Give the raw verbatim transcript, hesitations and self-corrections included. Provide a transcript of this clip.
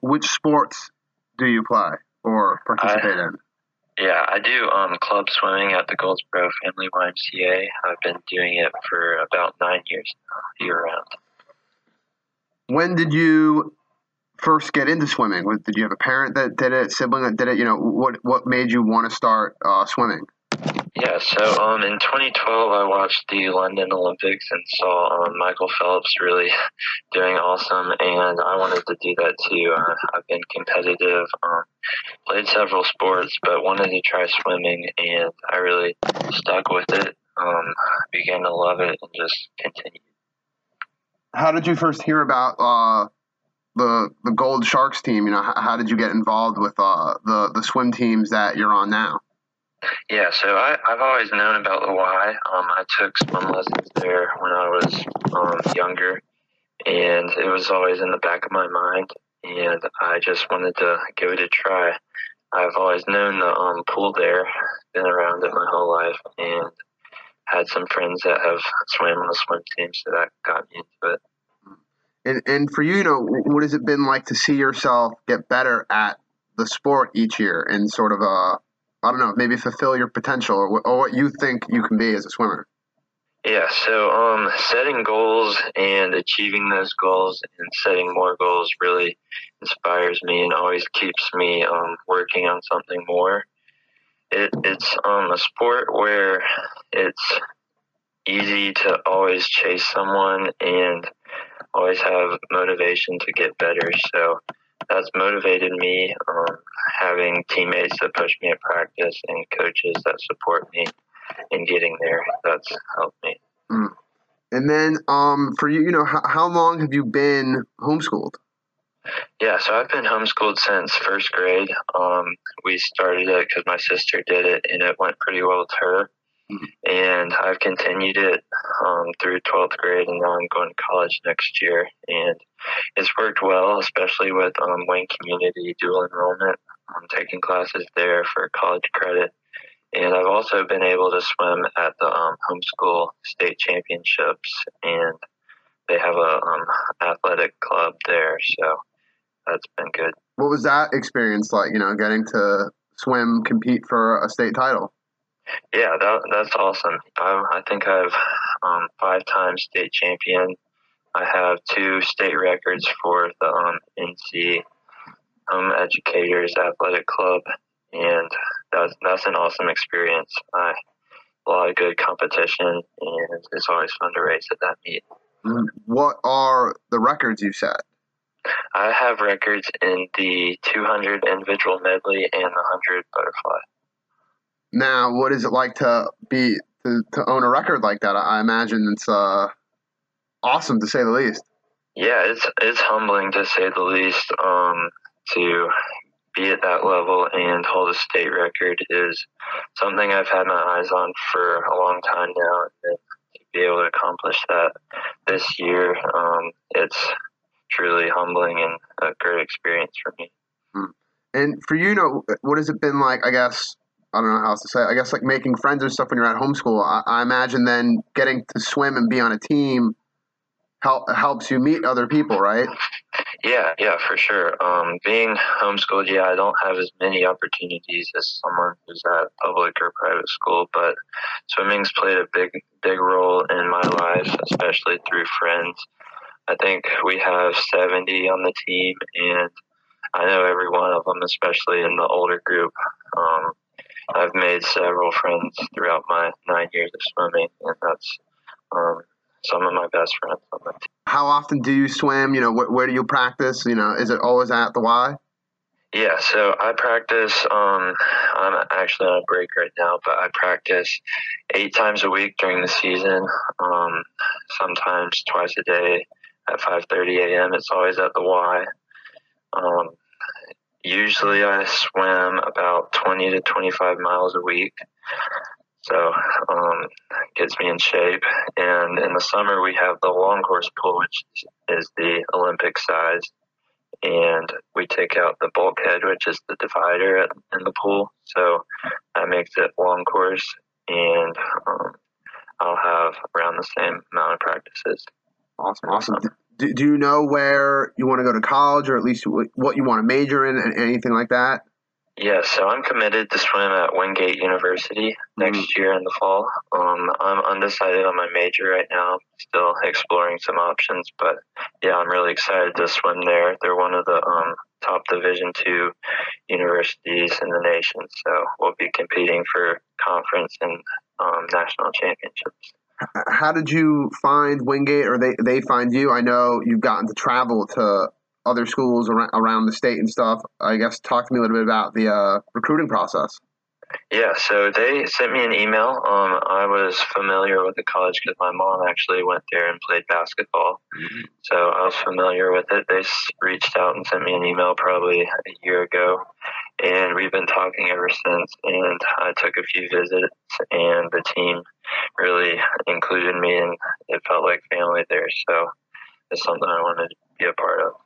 which sports do you play or participate I, in? yeah, I do um, club swimming at the Goldsboro Family Y M C A. I've been doing it for about nine years now, year round. When did you first get into swimming? Was- Did you have a parent that did it, sibling that did it? You know, what what made you want to start uh, swimming? Yeah, so um, in twenty twelve, I watched the London Olympics and saw um, Michael Phelps really doing awesome, and I wanted to do that too. Uh, I've been competitive, um, played several sports, but wanted to try swimming, and I really stuck with it. Um, began to love it and just continued. How did you first hear about uh, the the Gold Sharks team? You know, how, how did you get involved with uh, the the swim teams that you're on now? Yeah, so I, I've always known about the Y. Um, I took swim lessons there when I was um, younger, and it was always in the back of my mind, and I just wanted to give it a try. I've always known the um, pool there, been around it my whole life, and had some friends that have swam on the swim team, so that got me into it. And and for you, you know, what has it been like to see yourself get better at the sport each year and sort of uh, I don't know, maybe fulfill your potential or, what- or what you think you can be as a swimmer? Yeah, so um, setting goals and achieving those goals and setting more goals really inspires me and always keeps me um, working on something more. It, it's um, a sport where it's easy to always chase someone and always have motivation to get better. So that's motivated me, um, having teammates that push me at practice and coaches that support me in getting there. That's helped me. Mm. And then um, for you, you know, how, how long have you been homeschooled? Yeah, so I've been homeschooled since first grade. Um, we started it because my sister did it, and it went pretty well with her. Mhm. And I've continued it um, through twelfth grade, and now I'm going to college next year. And it's worked well, especially with um, Wayne Community dual enrollment. I'm taking classes there for college credit. And I've also been able to swim at the um, homeschool state championships, and they have a um, athletic club there, so that's been good. What was that experience like? You know, getting to swim, compete for a state title. Yeah, that, that's awesome. I, I think I've um, five times state champion. I have two state records for the um, N C Home Educators Athletic Club, and that's that's an awesome experience. I, a lot of good competition, and it's always fun to race at that meet. Mm. What are the records you set? I have records in the two hundred individual medley and the one hundred butterfly. Now, what is it like to be to, to own a record like that? I imagine it's uh, awesome to say the least. Yeah, it's it's humbling to say the least. Um, to be at that level and hold a state record is something I've had my eyes on for a long time now, and to be able to accomplish that this year, um, it's truly humbling and a great experience for me. Mm. And for you, you know, what has it been like? I guess I don't know how else to say it. I guess like making friends and stuff when you're at homeschool. I, I imagine then getting to swim and be on a team help, helps you meet other people, right? Yeah, yeah, for sure. Um, being homeschooled, yeah, I don't have as many opportunities as someone who's at public or private school, but swimming's played a big, big role in my life, especially through friends. I think we have seventy on the team, and I know every one of them, especially in the older group. Um, I've made several friends throughout my nine years of swimming, and that's um, some of my best friends on the team. How often do you swim? You know, wh- where do you practice? You know, is it always at the Y? Yeah, so I practice. Um, I'm actually on a break right now, but I practice eight times a week during the season. Um, sometimes twice a day at five thirty a.m. It's always at the Y. Um, usually, I swim about twenty to twenty-five miles a week, so um, gets me in shape. And in the summer, we have the long course pool, which is the Olympic size. And we take out the bulkhead, which is the divider at, in the pool. So that makes it long course, and um, I'll have around the same amount of practices. Awesome, awesome. Do, do you know where you want to go to college, or at least what you want to major in, and anything like that? Yeah, so I'm committed to swim at Wingate University next Mm. year in the fall. Um, I'm undecided on my major right now, still exploring some options, but yeah, I'm really excited to swim there. They're one of the um, top Division two universities in the nation, so we'll be competing for conference and um, national championships. How did you find Wingate, or they they find you? I know you've gotten to travel to other schools around, around the state and stuff. I guess talk to me a little bit about the uh, recruiting process. Yeah, so they sent me an email. Um, I was familiar with the college because my mom actually went there and played basketball. So I was familiar with it. They reached out and sent me an email probably a year ago, and we've been talking ever since. And I took a few visits, and the team really included me, and it felt like family there. So it's something I wanted to be a part of.